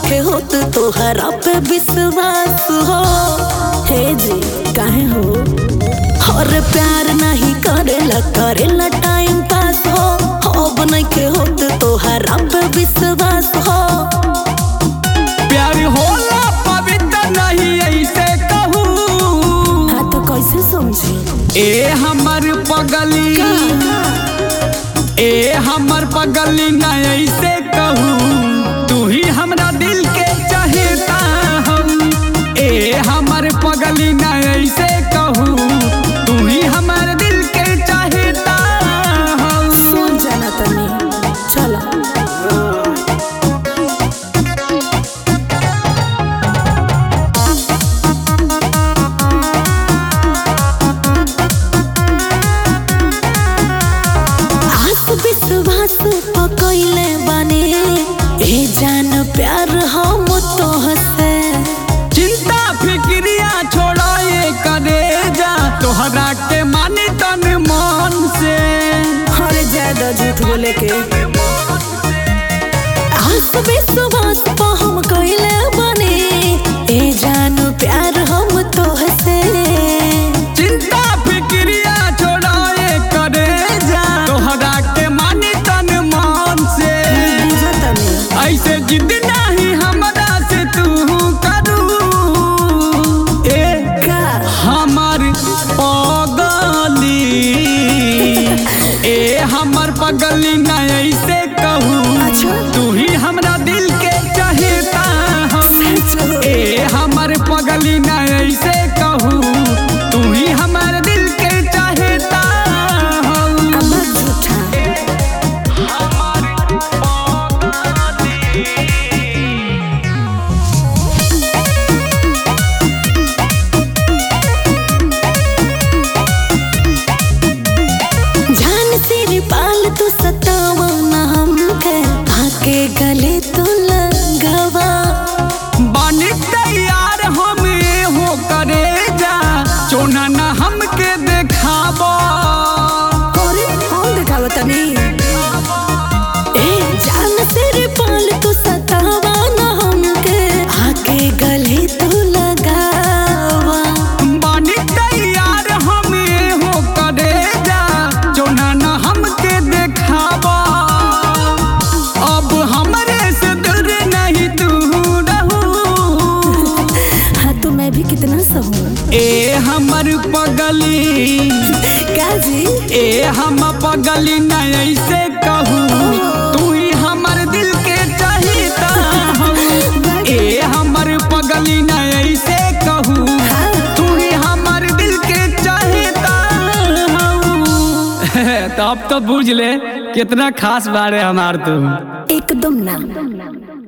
नइखे होत तोहरा पे विश्वास हो। हे जी काहे हो और प्यार नहीं करेला टाइम पास हो। अब नइखे होत तोहरा पे विश्वास हो। प्यार होला पवित्र नहीं ऐसे कहूँ। हाँ तो कैसे समझी ए हमर पगली ना ऐसे कहूँ। तू ही हमरा दिल के चाहता हम। ए हमर पगली ना ऐसे कहूँ। तू ही हमर दिल के चाहता हम। सुन जाना तनी चलो विश्वास पकइले बानी ए जान प्यार हम तोहसे। चिंता फिक्रिया छोड़ा ये करे जा तोहरा के माने तन मन से। अरे ज्यादा झूठ बोले के आस विश्वास पे हम कइले बानी ए जान प्यार हम तोहसे। चिंता फिक्रिया छोड़ा ये करे जा तोहरा के माने तन मन से। ऐसे जिद नहीं हमरा से तू करू। ए का हमर पगली हमर पगली ना ऐसे कहूँ। अच्छा तू ही हमरा दिल के चाहता हम। ए हमर पगली ना ऐसे कहूँ। तू ही हमर दिल के चाहता हम। अमर झूठा जान तेरे पाल तू सतावा ना हमके आके गले तो लगावा। बानी तैयार हम हो करे जा चोना ना हमके देखाबो। अरे कौन दिखावा तनी ए जान तेरे पाल तू सतावा ना हमके आके गले तो लगावा। बानी तैयार हम हो करे जा चोना ना हमके देखाबो। अब हमरे से दूर नहीं तू रहू। हाँ तो मैं भी कितना सहूँ ए हमर पगली काजी ए हम पगली ना ऐसे कहूँ। तू ही हमर दिल के चाहता हम। ए हमर पगली ना ऐसे कहूँ। तू ही हमर दिल के चाहता हम। तो अब तो बुझ ले कितना खास बारे हमार तू। एकदम ना।